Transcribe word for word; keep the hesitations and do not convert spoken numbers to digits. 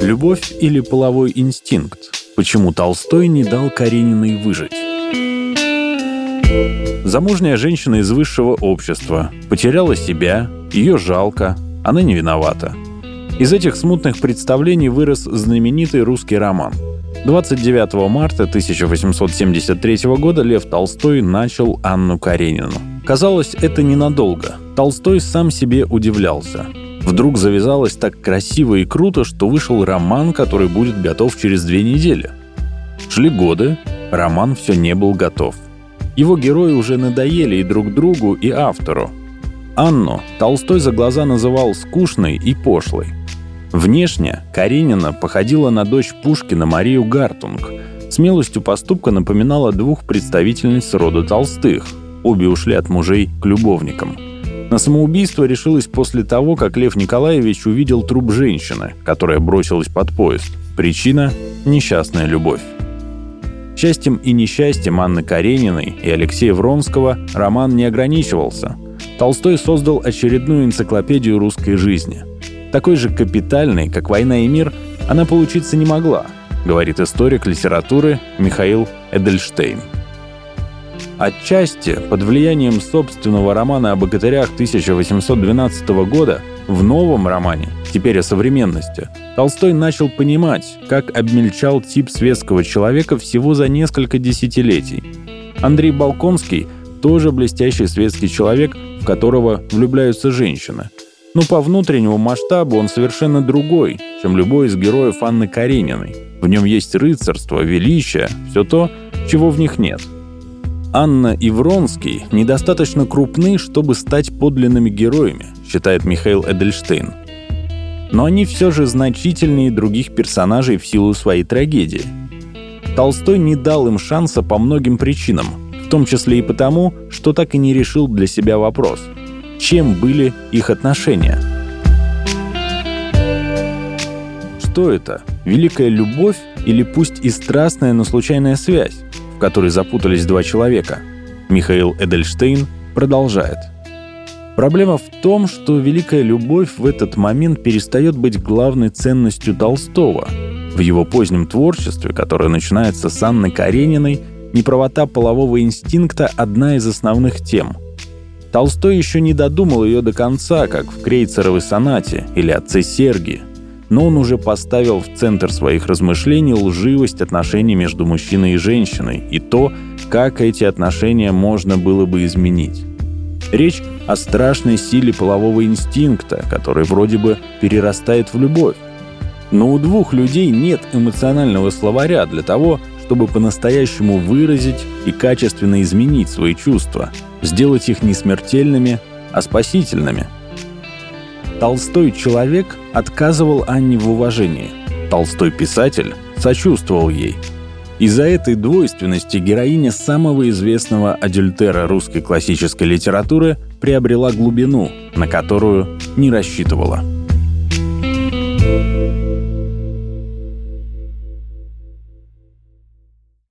Любовь или половой инстинкт? Почему Толстой не дал Карениной выжить? Замужняя женщина из высшего общества потеряла себя, ее жалко, она не виновата. Из этих смутных представлений вырос знаменитый русский роман. двадцать девятого марта тысяча восемьсот семьдесят третьего года Лев Толстой начал Анну Каренину. Казалось, это ненадолго. Толстой сам себе удивлялся. Вдруг завязалось так красиво и круто, что вышел роман, который будет готов через две недели. Шли годы, роман все не был готов. Его герои уже надоели и друг другу, и автору. Анну Толстой за глаза называл скучной и пошлой. Внешне Каренина походила на дочь Пушкина Марию Гартунг. Смелостью поступка напоминала двух представительниц рода Толстых. Обе ушли от мужей к любовникам. На самоубийство решилась после того, как Лев Николаевич увидел труп женщины, которая бросилась под поезд. Причина – несчастная любовь. Счастьем и несчастьем Анны Карениной и Алексея Вронского роман не ограничивался. Толстой создал очередную энциклопедию русской жизни. Такой же капитальной, как «Война и мир», она получиться не могла, говорит историк литературы Михаил Эдельштейн. Отчасти, под влиянием собственного романа о богатырях тысяча восемьсот двенадцатого года, в новом романе, теперь о современности, Толстой начал понимать, как обмельчал тип светского человека всего за несколько десятилетий. Андрей Болконский тоже блестящий светский человек, в которого влюбляются женщины. Но по внутреннему масштабу он совершенно другой, чем любой из героев Анны Карениной. В нем есть рыцарство, величие, все то, чего в них нет. Анна и Вронский недостаточно крупны, чтобы стать подлинными героями, считает Михаил Эдельштейн. Но они все же значительнее других персонажей в силу своей трагедии. Толстой не дал им шанса по многим причинам, в том числе и потому, что так и не решил для себя вопрос – чем были их отношения? Что это? Великая любовь или пусть и страстная, но случайная связь, в которой запутались два человека? Михаил Эдельштейн продолжает. Проблема в том, что великая любовь в этот момент перестает быть главной ценностью Толстого. В его позднем творчестве, которое начинается с Анны Карениной, неправота полового инстинкта – одна из основных тем. Толстой еще не додумал ее до конца, как в Крейцеровой сонате или «Отце Сергии», но он уже поставил в центр своих размышлений лживость отношений между мужчиной и женщиной и то, как эти отношения можно было бы изменить. Речь о страшной силе полового инстинкта, который вроде бы перерастает в любовь. Но у двух людей нет эмоционального словаря для того, чтобы по-настоящему выразить и качественно изменить свои чувства, сделать их не смертельными, а спасительными. Толстой человек отказывал Анне в уважении. Толстой писатель сочувствовал ей. Из-за этой двойственности героиня самого известного адюльтера русской классической литературы приобрела глубину, на которую не рассчитывала.